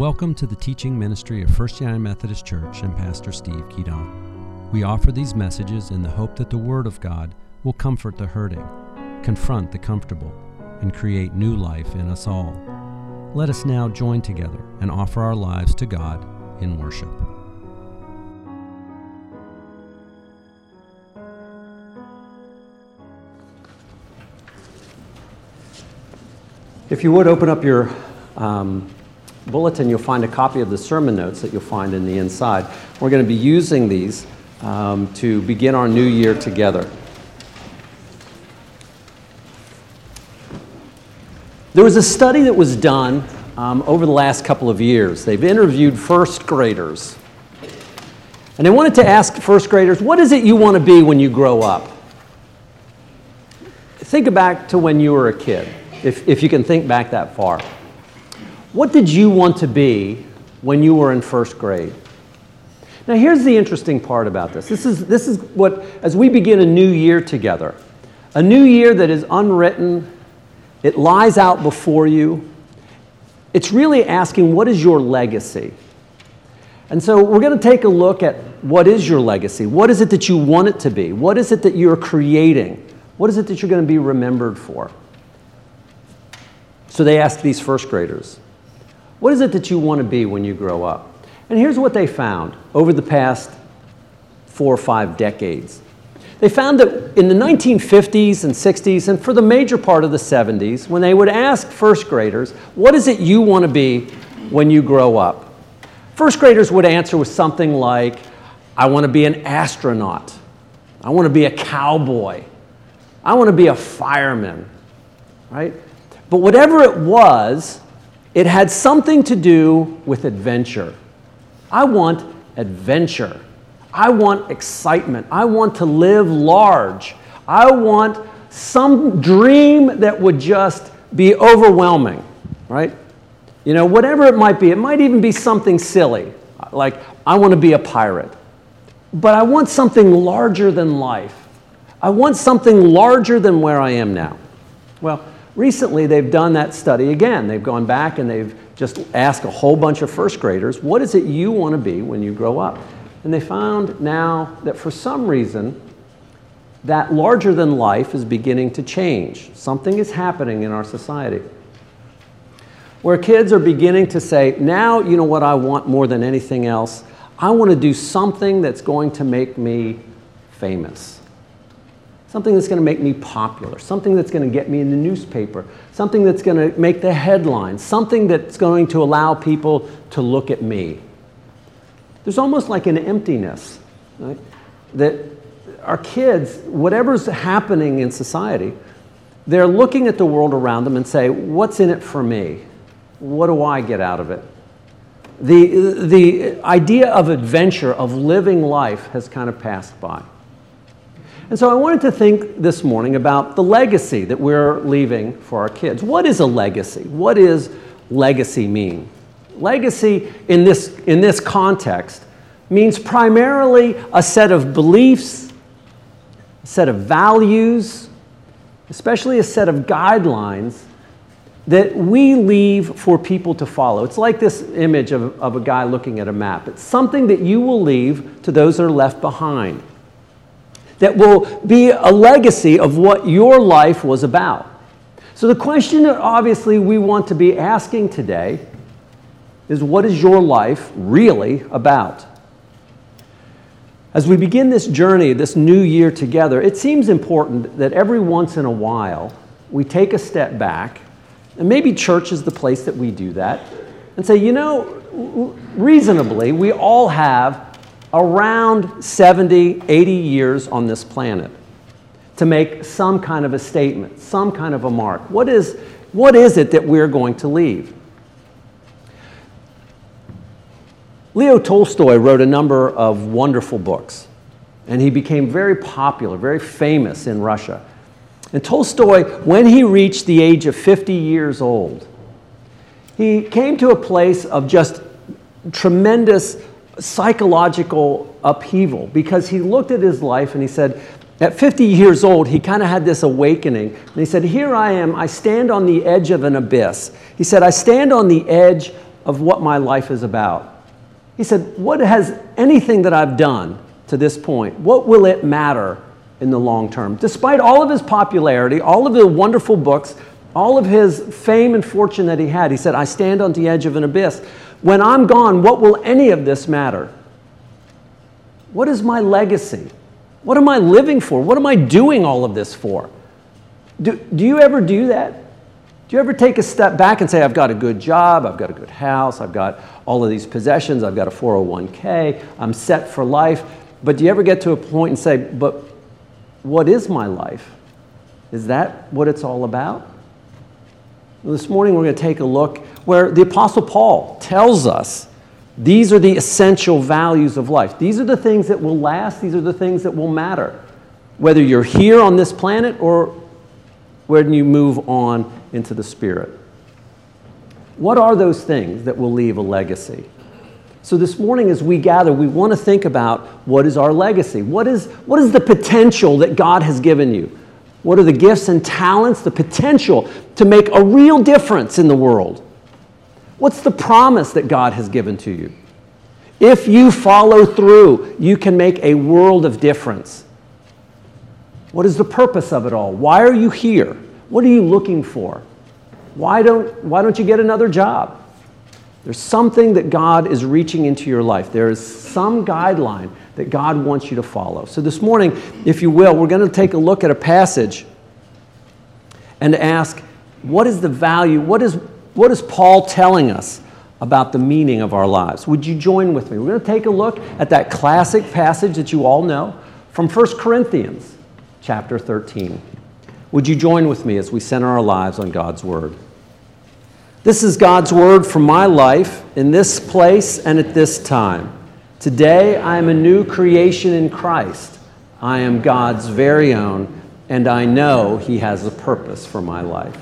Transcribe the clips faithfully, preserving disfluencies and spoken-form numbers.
Welcome to the teaching ministry of First United Methodist Church and Pastor Steve Keaton. We offer these messages in the hope that the Word of God will comfort the hurting, confront the comfortable, and create new life in us all. Let us now join together and offer our lives to God in worship. If you would open up your um, bulletin, you'll find a copy of the sermon notes that you'll find in the inside. We're going to be using these um, to begin our new year together. There was a study that was done um, over the last couple of years. They've interviewed first graders. And they wanted to ask first graders, what is it you want to be when you grow up? Think back to when you were a kid, if, if you can think back that far. What did you want to be when you were in first grade? Now here's the interesting part about this. This is, this is what, as we begin a new year together, a new year that is unwritten, it lies out before you. It's really asking, what is your legacy? And so we're going to take a look at what is your legacy? What is it that you want it to be? What is it that you're creating? What is it that you're going to be remembered for? So they asked these first graders, what is it that you want to be when you grow up? And here's what they found over the past four or five decades. They found that in the nineteen fifties and sixties, and for the major part of the seventies, when they would ask first graders, what is it you want to be when you grow up? First graders would answer with something like, I want to be an astronaut. I want to be a cowboy. I want to be a fireman, right? But whatever it was, it had something to do with adventure. I want adventure. I want excitement. I want to live large. I want some dream that would just be overwhelming, right? You know, whatever it might be. It might even be something silly, like I want to be a pirate. But I want something larger than life. I want something larger than where I am now. Well, recently they've done that study again. They've gone back and they've just asked a whole bunch of first graders, what is it you want to be when you grow up? And they found now that for some reason, that larger than life is beginning to change. Something is happening in our society where kids are beginning to say, now, you know what I want more than anything else? I want to do something that's going to make me famous. Something that's going to make me popular, something that's going to get me in the newspaper, something that's going to make the headlines, something that's going to allow people to look at me. There's almost like an emptiness, right? That our kids, whatever's happening in society, they're looking at the world around them and say, what's in it for me? What do I get out of it? The, the idea of adventure, of living life, has kind of passed by. And so I wanted to think this morning about the legacy that we're leaving for our kids. What is a legacy? What does legacy mean? Legacy in this, in this context means primarily a set of beliefs, a set of values, especially a set of guidelines that we leave for people to follow. It's like this image of, of a guy looking at a map. It's something that you will leave to those that are left behind, that will be a legacy of what your life was about. So the question that obviously we want to be asking today is, what is your life really about? As we begin this journey, this new year together, it seems important that every once in a while we take a step back, and maybe church is the place that we do that, and say, you know, reasonably, we all have around seventy, eighty years on this planet to make some kind of a statement, some kind of a mark. What is, what is it that we're going to leave? Leo Tolstoy wrote a number of wonderful books, and he became very popular, very famous in Russia. And Tolstoy, when he reached the age of fifty years old, he came to a place of just tremendous psychological upheaval, because he looked at his life and he said, at fifty years old, he kind of had this awakening. And he said, here I am, I stand on the edge of an abyss. He said, I stand on the edge of what my life is about. He said, what has anything that I've done to this point, what will it matter in the long term? Despite all of his popularity, all of the wonderful books, all of his fame and fortune that he had, he said, I stand on the edge of an abyss. When I'm gone, what will any of this matter? What is my legacy? What am I living for? What am I doing all of this for? Do, do you ever do that? Do you ever take a step back and say, I've got a good job, I've got a good house, I've got all of these possessions, I've got a four oh one k, I'm set for life. But do you ever get to a point and say, but what is my life? Is that what it's all about? Well, this morning we're going to take a look where the Apostle Paul tells us these are the essential values of life. These are the things that will last. These are the things that will matter. Whether you're here on this planet or when you move on into the Spirit. What are those things that will leave a legacy? So this morning as we gather, we want to think about what is our legacy? What is, what is the potential that God has given you? What are the gifts and talents, the potential to make a real difference in the world? What's the promise that God has given to you? If you follow through, you can make a world of difference. What is the purpose of it all? Why are you here? What are you looking for? Why don't, why don't you get another job? There's something that God is reaching into your life. There is some guideline that God wants you to follow. So this morning, if you will, we're going to take a look at a passage and ask, what is the value, what is, what is Paul telling us about the meaning of our lives? Would you join with me? We're going to take a look at that classic passage that you all know from First Corinthians chapter thirteen. Would you join with me as we center our lives on God's Word? This is God's Word for my life in this place and at this time. Today I am a new creation in Christ. I am God's very own, and I know He has a purpose for my life.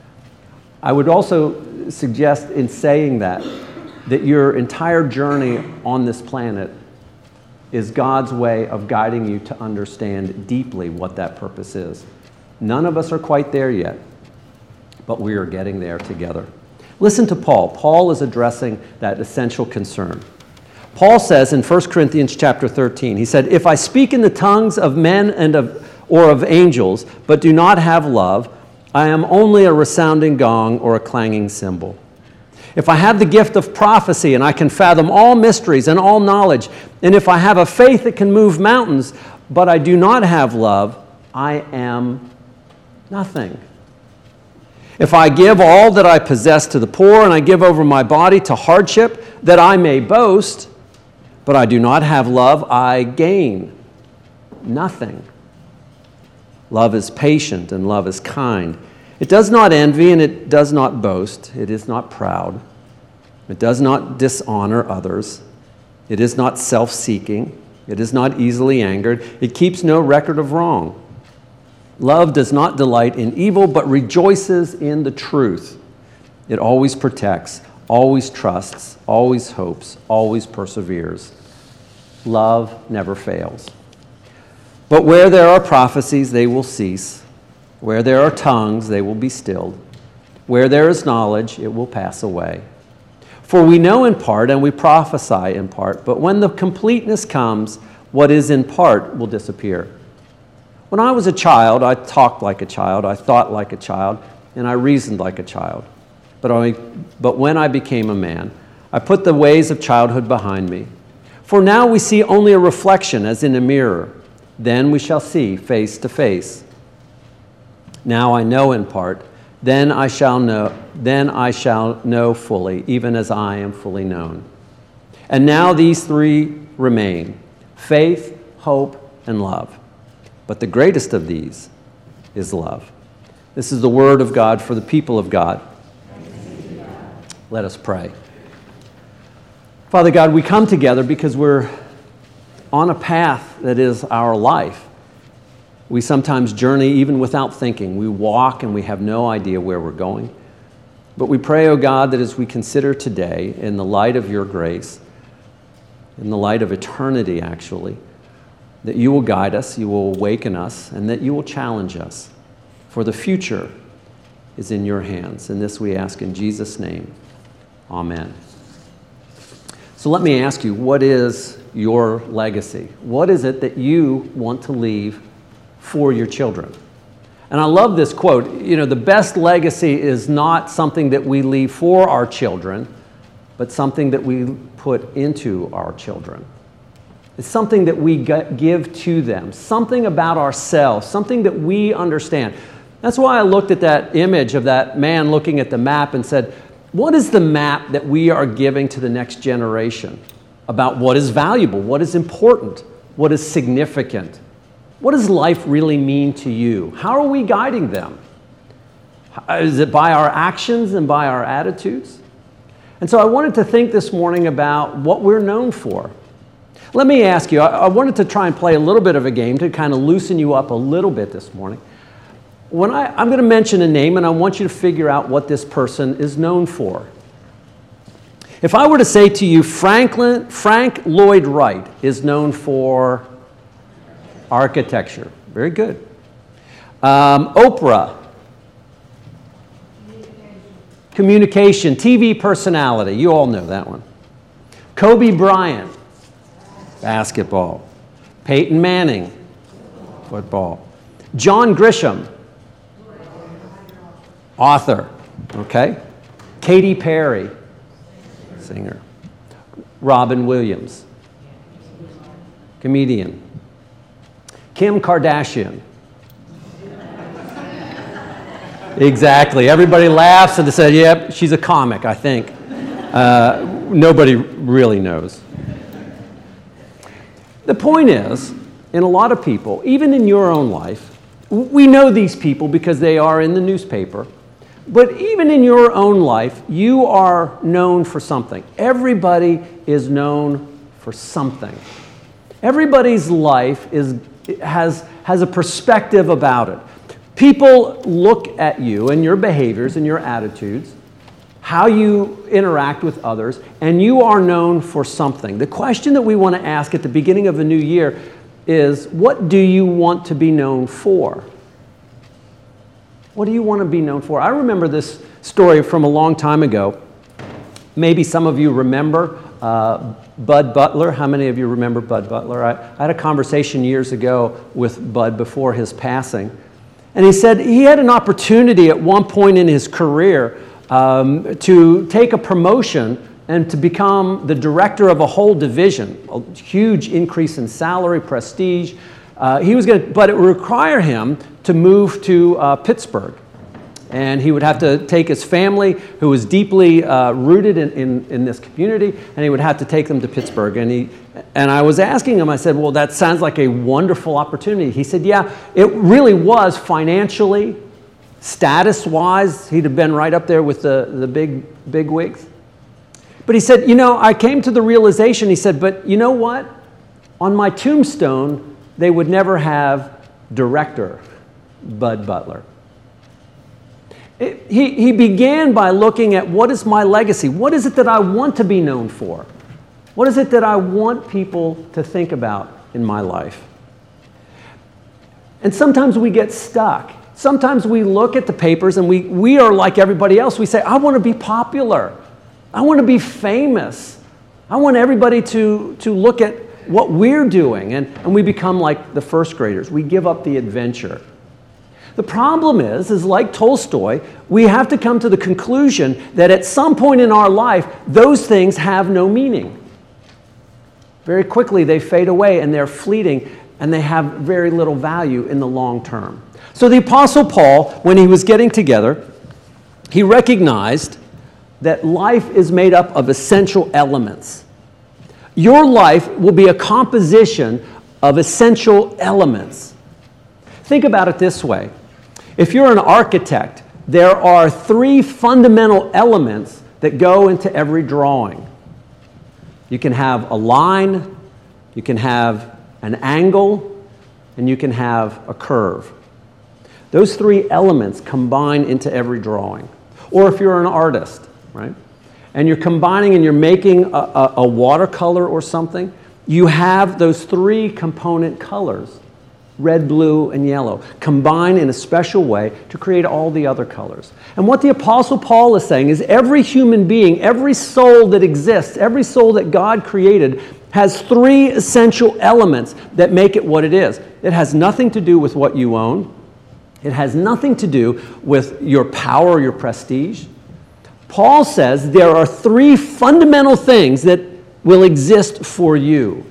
I would also suggest in saying that, that your entire journey on this planet is God's way of guiding you to understand deeply what that purpose is. None of us are quite there yet, but we are getting there together. Listen to Paul. Paul is addressing that essential concern. Paul says in First Corinthians chapter thirteen, he said, if I speak in the tongues of men and of, or of angels, but do not have love, I am only a resounding gong or a clanging cymbal. If I have the gift of prophecy and I can fathom all mysteries and all knowledge, and if I have a faith that can move mountains, but I do not have love, I am nothing. If I give all that I possess to the poor and I give over my body to hardship that I may boast, but I do not have love, I gain nothing. Love is patient and love is kind. It does not envy and it does not boast. It is not proud. It does not dishonor others. It is not self-seeking. It is not easily angered. It keeps no record of wrong. Love does not delight in evil, but rejoices in the truth. It always protects, always trusts, always hopes, always perseveres. Love never fails. But where there are prophecies, they will cease. Where there are tongues, they will be stilled. Where there is knowledge, it will pass away. For we know in part and we prophesy in part, but when the completeness comes, what is in part will disappear. When I was a child, I talked like a child, I thought like a child, and I reasoned like a child. But, I, but when I became a man, I put the ways of childhood behind me. For now we see only a reflection as in a mirror. Then we shall see face to face. Now I know in part, then I shall know, then I shall know fully, even as I am fully known. And now these three remain: faith, hope, and love. But the greatest of these is love. This is the word of God for the people of God. Let us pray. Father God, we come together because we're on a path that is our life. We sometimes journey even without thinking. We walk and we have no idea where we're going. But we pray, oh God, that as we consider today, in the light of your grace, in the light of eternity actually, that you will guide us, you will awaken us, and that you will challenge us. For the future is in your hands. And this we ask in Jesus' name. Amen. So let me ask you, what is your legacy? What is it that you want to leave for your children? And I love this quote. You know, the best legacy is not something that we leave for our children, but something that we put into our children. It's something that we give to them, something about ourselves, something that we understand. That's why I looked at that image of that man looking at the map and said, what is the map that we are giving to the next generation about what is valuable, what is important, what is significant? What does life really mean to you? How are we guiding them? Is it by our actions and by our attitudes? And so I wanted to think this morning about what we're known for. Let me ask you, I wanted to try and play a little bit of a game to kind of loosen you up a little bit this morning. When I, I'm going to mention a name, and I want you to figure out what this person is known for. If I were to say to you, Franklin, Frank Lloyd Wright is known for architecture. Very good. Um, Oprah. Communication. Communication. T V personality. You all know that one. Kobe Bryant. Basketball. Peyton Manning. Football. John Grisham. Author. Okay. Katy Perry. Singer. Robin Williams. Comedian. Kim Kardashian. Exactly. Everybody laughs and they say, yep, she's a comic, I think. Uh, nobody really knows. The point is, in a lot of people, even in your own life, we know these people because they are in the newspaper. But even in your own life, you are known for something. Everybody is known for something. Everybody's life is, has, has a perspective about it. People look at you and your behaviors and your attitudes, how you interact with others, and you are known for something. The question that we want to ask at the beginning of a new year is, what do you want to be known for? What do you want to be known for? I remember this story from a long time ago. Maybe some of you remember uh, Bud Butler. How many of you remember Bud Butler? I, I had a conversation years ago with Bud before his passing. And he said he had an opportunity at one point in his career um, to take a promotion and to become the director of a whole division, a huge increase in salary, prestige. Uh, he was going to, but it would require him to move to uh, Pittsburgh. And he would have to take his family, who was deeply uh, rooted in, in, in this community, and he would have to take them to Pittsburgh. And, he, and I was asking him, I said, well, that sounds like a wonderful opportunity. He said, yeah, it really was financially, status-wise. He'd have been right up there with the, the big, big wigs. But he said, you know, I came to the realization, he said, but you know what? On my tombstone, they would never have director Bud Butler. It, he, he began by looking at, what is my legacy? What is it that I want to be known for? What is it that I want people to think about in my life? And sometimes we get stuck. Sometimes we look at the papers and we, we are like everybody else. We say, I want to be popular. I want to be famous. I want everybody to, to look at what we're doing. And, and we become like the first graders. We give up the adventure. The problem is, is like Tolstoy, we have to come to the conclusion that at some point in our life, those things have no meaning. Very quickly, they fade away and they're fleeting and they have very little value in the long term. So the Apostle Paul, when he was getting together, he recognized that life is made up of essential elements. Your life will be a composition of essential elements. Think about it this way. If you're an architect, there are three fundamental elements that go into every drawing. You can have a line, you can have an angle, and you can have a curve. Those three elements combine into every drawing. Or if you're an artist, right? And you're combining and you're making a, a, a watercolor or something, you have those three component colors. red, blue, and yellow, combine in a special way to create all the other colors. And what the Apostle Paul is saying is every human being, every soul that exists, every soul that God created has three essential elements that make it what it is. It has nothing to do with what you own. It has nothing to do with your power or your prestige. Paul says there are three fundamental things that will exist for you: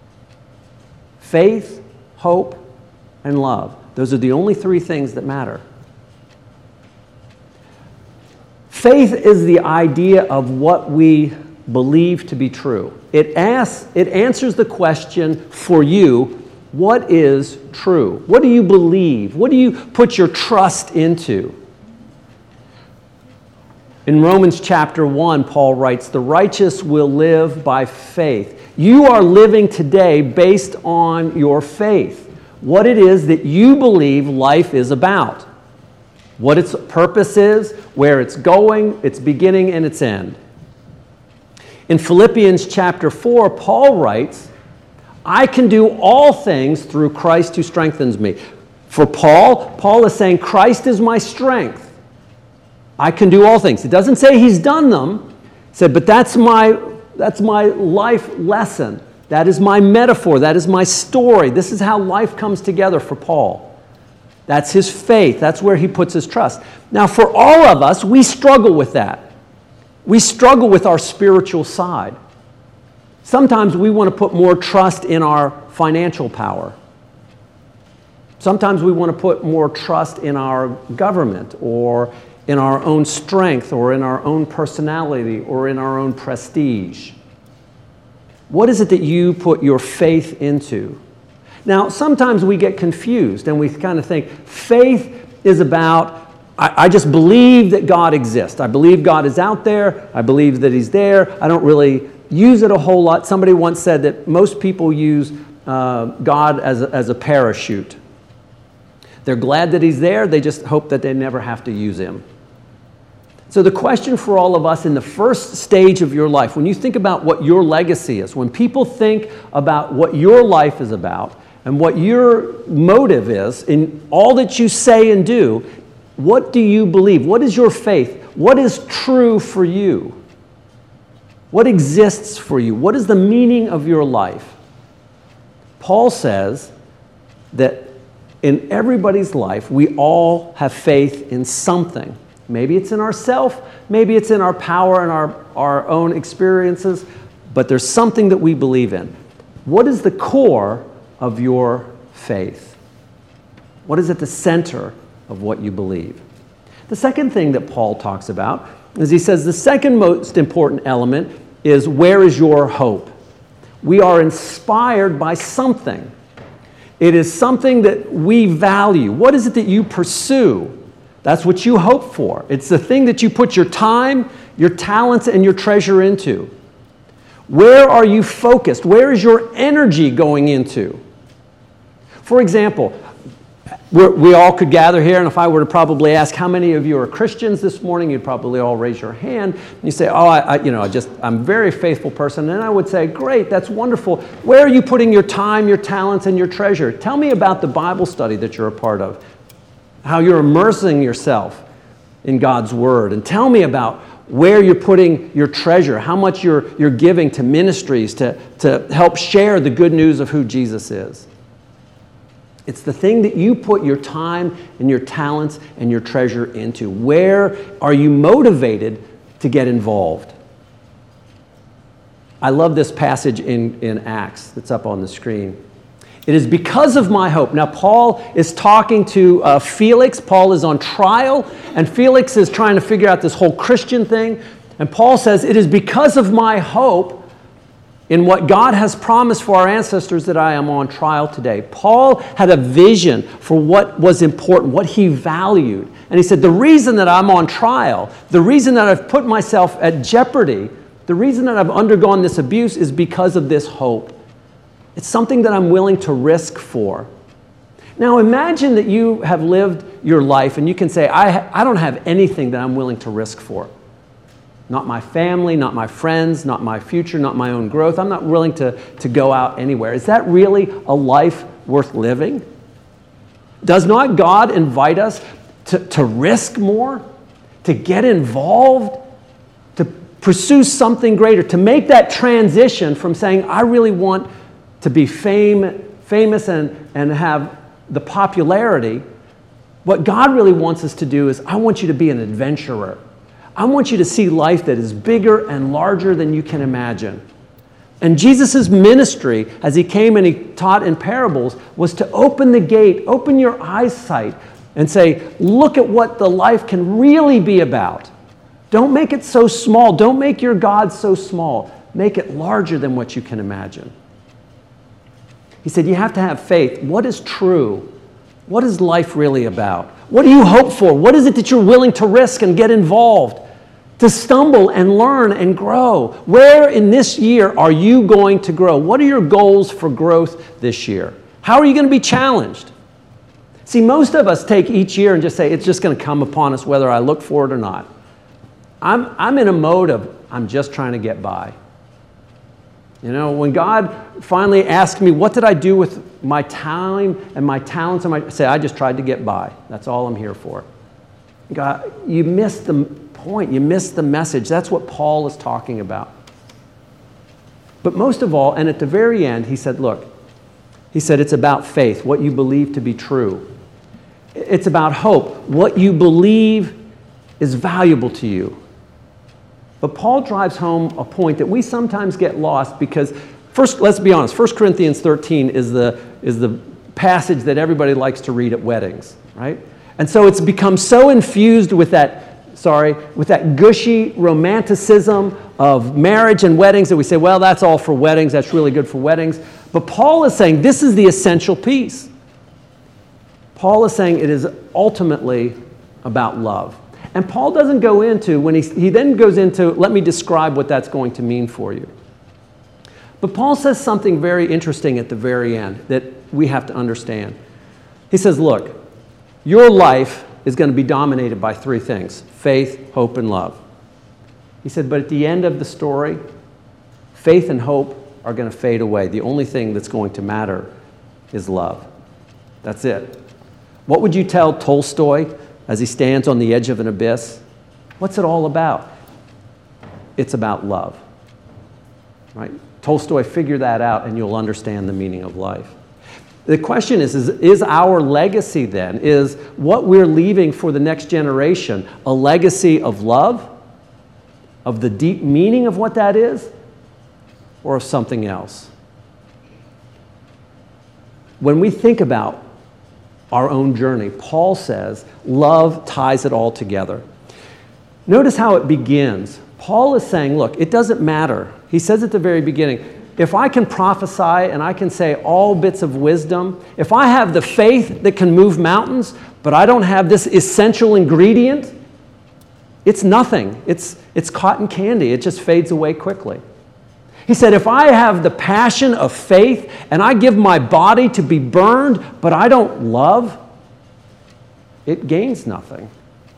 faith, hope, and love. Those are the only three things that matter. Faith is the idea of what we believe to be true. It asks, it answers the question for you, what is true? What do you believe? What do you put your trust into? In Romans chapter one, Paul writes, "The righteous will live by faith." You are living today based on your faith, what it is that you believe life is about, what its purpose is, where it's going, its beginning and its end. In Philippians chapter four, Paul writes, "I can do all things through Christ who strengthens me." For Paul, Paul is saying, Christ is my strength. I can do all things. It doesn't say he's done them. He said, but that's my, that's my life lesson. That is my metaphor. That is my story. This is how life comes together for Paul. That's his faith. That's where he puts his trust. Now, for all of us, we struggle with that. We struggle with our spiritual side. Sometimes we want to put more trust in our financial power. Sometimes we want to put more trust in our government or in our own strength or in our own personality or in our own prestige. What is it that you put your faith into? Now, sometimes we get confused and we kind of think faith is about, I, I just believe that God exists. I believe God is out there. I believe that he's there. I don't really use it a whole lot. Somebody once said that most people use uh, God as a, as a parachute. They're glad that he's there. They just hope that they never have to use him. So the question for all of us in the first stage of your life, when you think about what your legacy is, when people think about what your life is about and what your motive is in all that you say and do, what do you believe? What is your faith? What is true for you? What exists for you? What is the meaning of your life? Paul says that in everybody's life, we all have faith in something. Maybe it's in ourself, maybe it's in our power and our, our own experiences, but there's something that we believe in. What is the core of your faith? What is at the center of what you believe? The second thing that Paul talks about is he says the second most important element is where is your hope? We are inspired by something. It is something that we value. What is it that you pursue? That's what you hope for. It's the thing that you put your time, your talents, and your treasure into. Where are you focused? Where is your energy going into? For example, we're, we all could gather here, and if I were to probably ask how many of you are Christians this morning, you'd probably all raise your hand. And you say, oh, I, I, you know, I just, I'm a very faithful person. And I would say, great, that's wonderful. Where are you putting your time, your talents, and your treasure? Tell me about the Bible study that you're a part of, how you're immersing yourself in God's Word. And tell me about where you're putting your treasure, how much you're, you're giving to ministries to, to help share the good news of who Jesus is. It's the thing that you put your time and your talents and your treasure into. Where are you motivated to get involved? I love this passage in, in Acts that's up on the screen. It is because of my hope. Now, Paul is talking to uh, Felix. Paul is on trial, and Felix is trying to figure out this whole Christian thing. And Paul says, it is because of my hope in what God has promised for our ancestors that I am on trial today. Paul had a vision for what was important, what he valued. And he said, the reason that I'm on trial, the reason that I've put myself at jeopardy, the reason that I've undergone this abuse is because of this hope. It's something that I'm willing to risk for. Now imagine that you have lived your life and you can say, I, I don't have anything that I'm willing to risk for. Not my family, not my friends, not my future, not my own growth. I'm not willing to, to go out anywhere. Is that really a life worth living? Does not God invite us to, to risk more, to get involved, to pursue something greater, to make that transition from saying, I really want to be fame, famous and, and have the popularity? What God really wants us to do is, I want you to be an adventurer. I want you to see life that is bigger and larger than you can imagine. And Jesus' ministry, as he came and he taught in parables, was to open the gate, open your eyesight, and say, look at what the life can really be about. Don't make it so small. Don't make your God so small. Make it larger than what you can imagine. He said, you have to have faith. What is true? What is life really about? What do you hope for? What is it that you're willing to risk and get involved? To stumble and learn and grow. Where in this year are you going to grow? What are your goals for growth this year? How are you going to be challenged? See, most of us take each year and just say, it's just going to come upon us whether I look for it or not. I'm, I'm in a mode of, I'm just trying to get by. You know, when God finally asked me, what did I do with my time and my talents? And my, I say, I just tried to get by. That's all I'm here for. God, you missed the point. You missed the message. That's what Paul is talking about. But most of all, and at the very end, he said, look, he said, it's about faith, what you believe to be true. It's about hope, what you believe is valuable to you. But Paul drives home a point that we sometimes get lost because, first, let's be honest, First Corinthians thirteen is the, is the passage that everybody likes to read at weddings, right? And so it's become so infused with that, sorry, with that gushy romanticism of marriage and weddings that we say, well, that's all for weddings, that's really good for weddings. But Paul is saying this is the essential piece. Paul is saying it is ultimately about love. And Paul doesn't go into, when he, he then goes into, let me describe what that's going to mean for you. But Paul says something very interesting at the very end that we have to understand. He says, look, your life is going to be dominated by three things: faith, hope, and love. He said, but at the end of the story, faith and hope are going to fade away. The only thing that's going to matter is love. That's it. What would you tell Tolstoy as he stands on the edge of an abyss? What's it all about? It's about love. Right? Tolstoy figured that out, and you'll understand the meaning of life. The question is, is, is our legacy then, is what we're leaving for the next generation a legacy of love, of the deep meaning of what that is, or of something else? When we think about our own journey, Paul says love ties it all together. Notice how it begins. Paul is saying, look, it doesn't matter. He says at the very beginning, if I can prophesy and I can say all bits of wisdom, if I have the faith that can move mountains, but I don't have this essential ingredient, it's nothing. It's, it's cotton candy. It just fades away quickly. He said, if I have the passion of faith and I give my body to be burned, but I don't love, it gains nothing.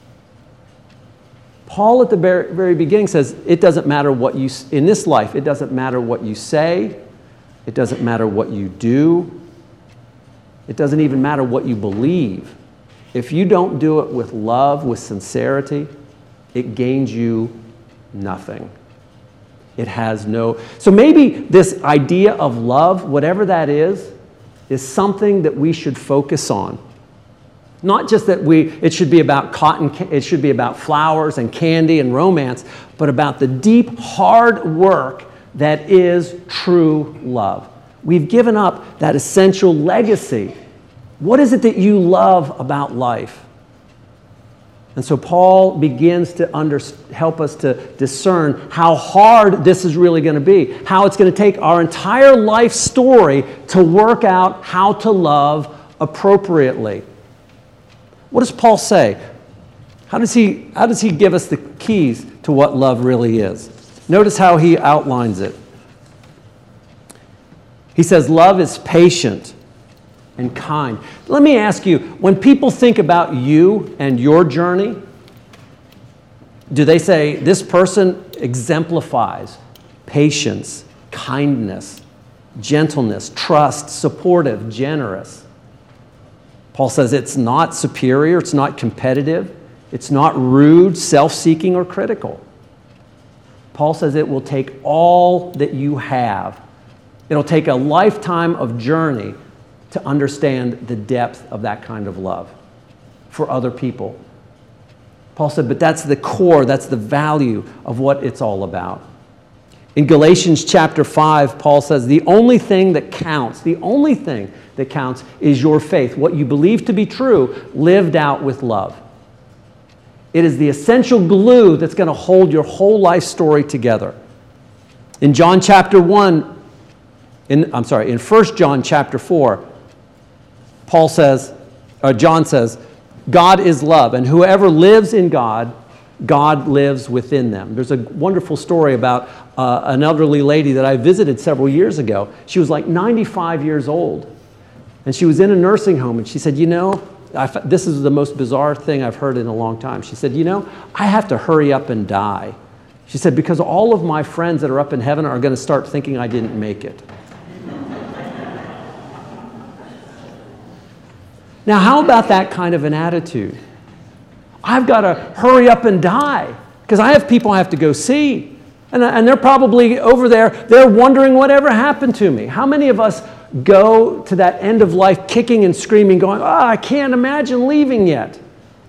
Paul at the very, very beginning says, it doesn't matter what you, in this life, it doesn't matter what you say, it doesn't matter what you do, it doesn't even matter what you believe. If you don't do it with love, with sincerity, it gains you nothing. It has no... So maybe this idea of love, whatever that is, is something that we should focus on. Not just that we, it should be about cotton, it should be about flowers and candy and romance, but about the deep, hard work that is true love. We've given up that essential legacy. What is it that you love about life? And so Paul begins to under, help us to discern how hard this is really going to be, how it's going to take our entire life story to work out how to love appropriately. What does Paul say? How does he, how does he give us the keys to what love really is? Notice how he outlines it. He says, love is patient and kind. Let me ask you, when people think about you and your journey, do they say, this person exemplifies patience, kindness, gentleness, trust, supportive, generous? Paul says it's not superior, it's not competitive, it's not rude, self-seeking, or critical. Paul says it will take all that you have. It'll take a lifetime of journey to understand the depth of that kind of love for other people. Paul said, but that's the core, that's the value of what it's all about. In Galatians chapter five, Paul says, the only thing that counts, the only thing that counts is your faith, what you believe to be true, lived out with love. It is the essential glue that's going to hold your whole life story together. In John chapter one, in, I'm sorry, in First John chapter four, Paul says, or John says, God is love, and whoever lives in God, God lives within them. There's a wonderful story about uh, an elderly lady that I visited several years ago. She was like ninety-five years old, and she was in a nursing home, and she said, you know, I f- this is the most bizarre thing I've heard in a long time. She said, you know, I have to hurry up and die. She said, because all of my friends that are up in heaven are going to start thinking I didn't make it. Now, how about that kind of an attitude? I've got to hurry up and die because I have people I have to go see. And, and they're probably over there, they're wondering whatever happened to me. How many of us go to that end of life kicking and screaming, going, oh, I can't imagine leaving yet?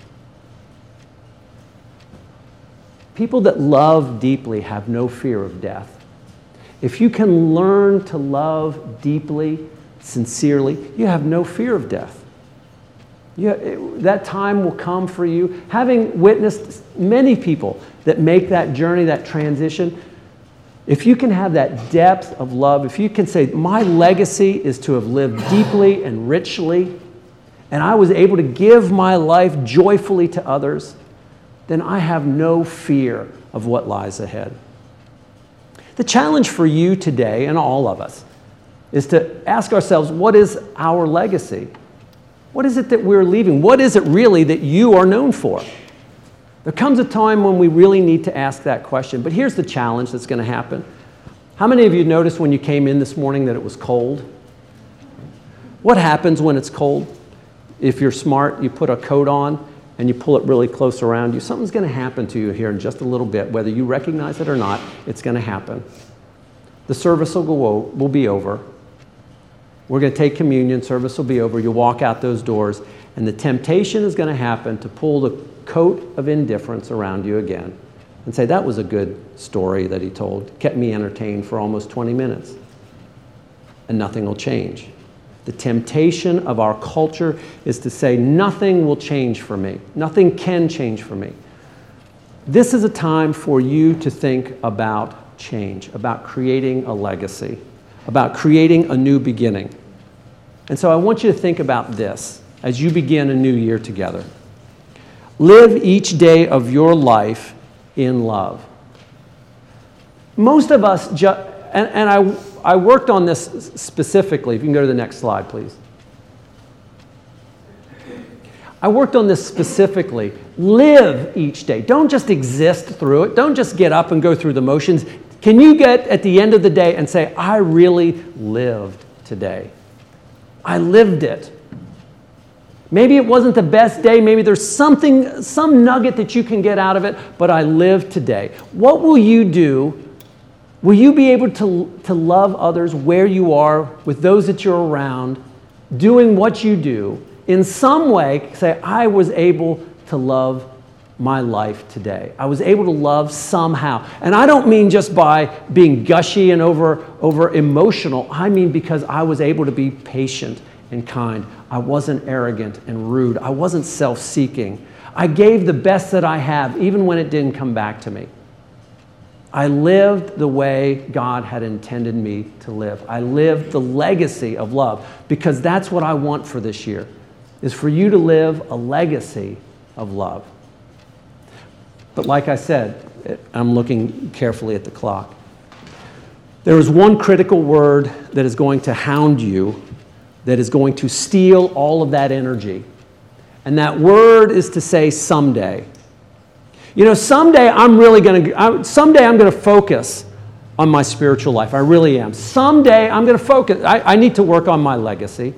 People that love deeply have no fear of death. If you can learn to love deeply, sincerely, you have no fear of death. You, it, that time will come for you. Having witnessed many people that make that journey, that transition, if you can have that depth of love, if you can say, my legacy is to have lived deeply and richly, and I was able to give my life joyfully to others, then I have no fear of what lies ahead. The challenge for you today, and all of us, is to ask ourselves, what is our legacy? What is it that we're leaving? What is it really that you are known for? There comes a time when we really need to ask that question. But here's the challenge that's going to happen. How many of you noticed when you came in this morning that it was cold? What happens when it's cold? If you're smart, you put a coat on and you pull it really close around you. Something's going to happen to you here in just a little bit. Whether you recognize it or not, it's going to happen. The service will go, will be over. We're going to take communion, service will be over, you'll walk out those doors, and the temptation is going to happen to pull the coat of indifference around you again and say, that was a good story that he told, kept me entertained for almost twenty minutes, and nothing will change. The temptation of our culture is to say, nothing will change for me, nothing can change for me. This is a time for you to think about change, about creating a legacy, about creating a new beginning. And so I want you to think about this as you begin a new year together. Live each day of your life in love. Most of us, ju- and, and I, I worked on this specifically. If you can go to the next slide, please. I worked on this specifically. Live each day. Don't just exist through it. Don't just get up and go through the motions. Can you get at the end of the day and say, I really lived today? I lived it. Maybe it wasn't the best day. Maybe there's something, some nugget that you can get out of it, but I lived today. What will you do? Will you be able to, to love others where you are, with those that you're around, doing what you do, in some way say, I was able to love my life today. I was able to love somehow. And I don't mean just by being gushy and over, over emotional. I mean because I was able to be patient and kind. I wasn't arrogant and rude. I wasn't self-seeking. I gave the best that I have, even when it didn't come back to me. I lived the way God had intended me to live. I lived the legacy of love, because that's what I want for this year, is for you to live a legacy of love. But like I said, I'm looking carefully at the clock. There is one critical word that is going to hound you, that is going to steal all of that energy. And that word is to say someday. You know, someday I'm really going to, someday I'm going to focus on my spiritual life. I really am. Someday I'm going to focus. I, I need to work on my legacy.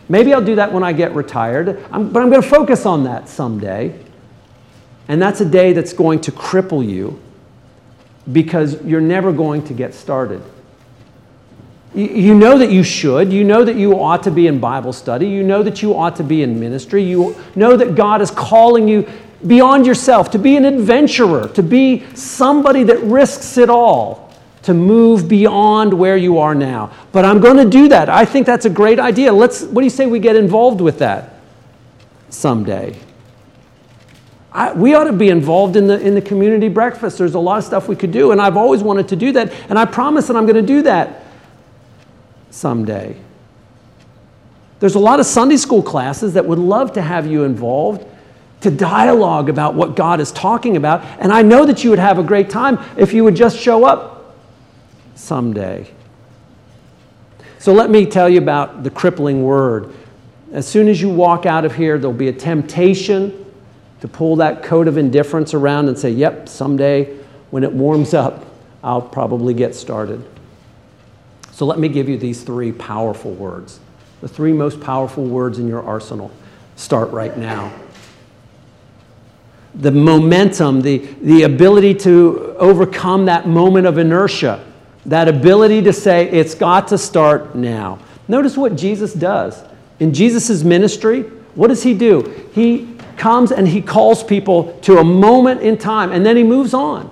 Maybe I'll do that when I get retired, I'm, but I'm going to focus on that someday. And that's a day that's going to cripple you because you're never going to get started. You, you know that you should. You know that you ought to be in Bible study. You know that you ought to be in ministry. You know that God is calling you beyond yourself, to be an adventurer, to be somebody that risks it all, to move beyond where you are now. But I'm going to do that. I think that's a great idea. Let's, what do you say we get involved with that someday? I, we ought to be involved in the, in the community breakfast. There's a lot of stuff we could do, and I've always wanted to do that, and I promise that I'm going to do that someday. There's a lot of Sunday school classes that would love to have you involved, to dialogue about what God is talking about, and I know that you would have a great time if you would just show up someday. So let me tell you about the crippling word. As soon as you walk out of here, there'll be a temptation to pull that coat of indifference around and say, yep, someday when it warms up, I'll probably get started. So let me give you these three powerful words. The three most powerful words in your arsenal. Start right now. The momentum, the, the ability to overcome that moment of inertia, that ability to say, it's got to start now. Notice what Jesus does. In Jesus' ministry, what does he do? He comes and he calls people to a moment in time, and then he moves on.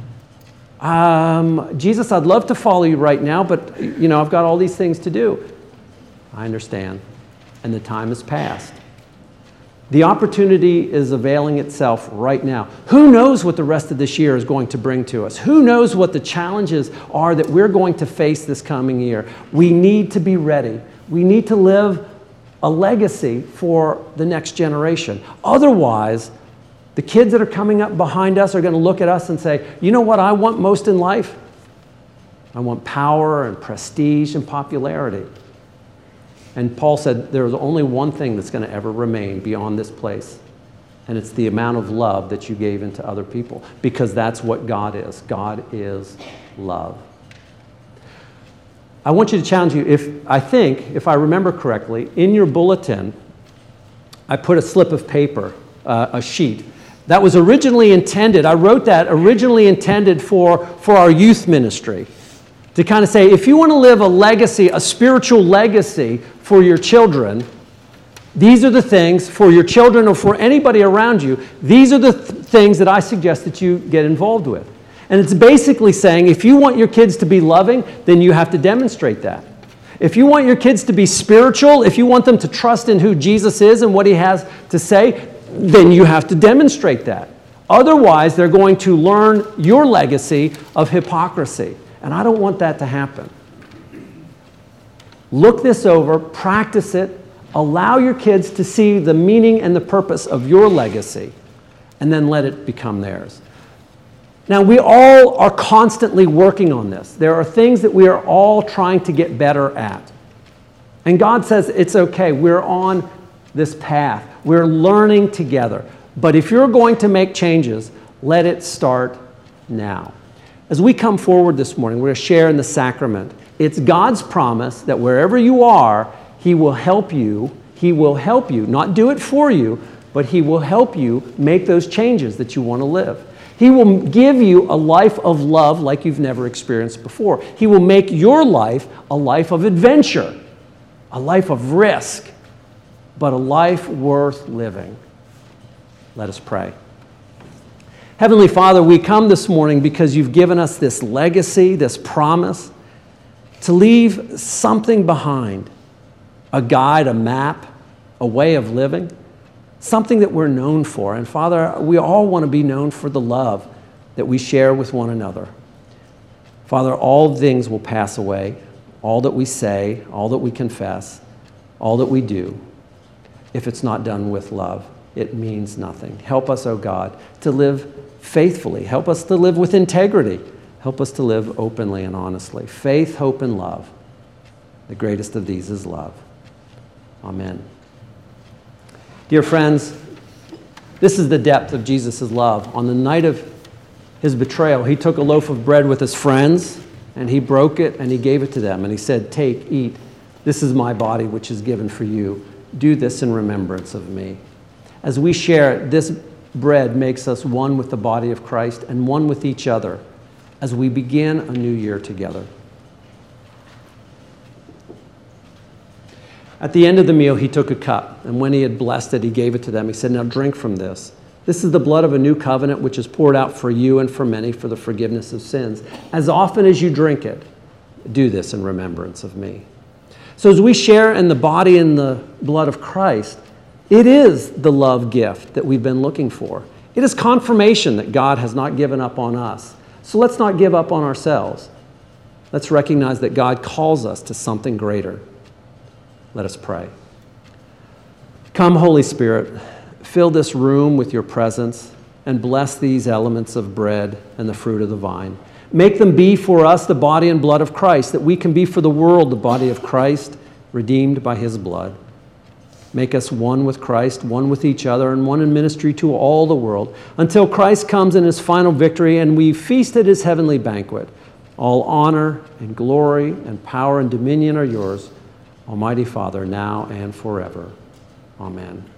Um, Jesus, I'd love to follow you right now, but you know, I've got all these things to do. I understand. And the time has passed. The opportunity is availing itself right now. Who knows what the rest of this year is going to bring to us? Who knows what the challenges are that we're going to face this coming year? We need to be ready. We need to live a legacy for the next generation. Otherwise, the kids that are coming up behind us are going to look at us and say, you know what I want most in life? I want power and prestige and popularity. And Paul said there's only one thing that's going to ever remain beyond this place, and it's the amount of love that you gave into other people, because that's what God is. God is love. I want you to challenge you, if I think, if I remember correctly, in your bulletin, I put a slip of paper, uh, a sheet. That was originally intended, I wrote that originally intended for, for our youth ministry. To kind of say, if you want to live a legacy, a spiritual legacy for your children, these are the things for your children or for anybody around you, these are the th- things that I suggest that you get involved with. And it's basically saying, if you want your kids to be loving, then you have to demonstrate that. If you want your kids to be spiritual, if you want them to trust in who Jesus is and what he has to say, then you have to demonstrate that. Otherwise, they're going to learn your legacy of hypocrisy. And I don't want that to happen. Look this over, practice it, allow your kids to see the meaning and the purpose of your legacy, and then let it become theirs. Now, we all are constantly working on this. There are things that we are all trying to get better at. And God says it's okay. We're on this path. We're learning together. But if you're going to make changes, let it start now. As we come forward this morning, we're going to share in the sacrament. It's God's promise that wherever you are, he will help you. He will help you, not do it for you, but he will help you make those changes that you want to live. He will give you a life of love like you've never experienced before. He will make your life a life of adventure, a life of risk, but a life worth living. Let us pray. Heavenly Father, we come this morning because you've given us this legacy, this promise, to leave something behind, a guide, a map, a way of living, something that we're known for. And Father, we all want to be known for the love that we share with one another. Father, all things will pass away, all that we say, all that we confess, all that we do. If it's not done with love, it means nothing. Help us, O God, to live faithfully. Help us to live with integrity. Help us to live openly and honestly. Faith, hope, and love. The greatest of these is love. Amen. Dear friends, this is the depth of Jesus' love. On the night of his betrayal, he took a loaf of bread with his friends, and he broke it, and he gave it to them, and he said, "Take, eat. This is my body, which is given for you. Do this in remembrance of me. As we share it, this bread makes us one with the body of Christ and one with each other as we begin a new year together. At the end of the meal, he took a cup, and when he had blessed it, he gave it to them. He said, now drink from this. This is the blood of a new covenant, which is poured out for you and for many for the forgiveness of sins. As often as you drink it, do this in remembrance of me. So as we share in the body and the blood of Christ, it is the love gift that we've been looking for. It is confirmation that God has not given up on us. So let's not give up on ourselves. Let's recognize that God calls us to something greater. Let us pray. Come, Holy Spirit, fill this room with your presence and bless these elements of bread and the fruit of the vine. Make them be for us the body and blood of Christ, that we can be for the world the body of Christ, redeemed by his blood. Make us one with Christ, one with each other, and one in ministry to all the world, until Christ comes in his final victory and we feast at his heavenly banquet. All honor and glory and power and dominion are yours, Almighty Father, now and forever. Amen.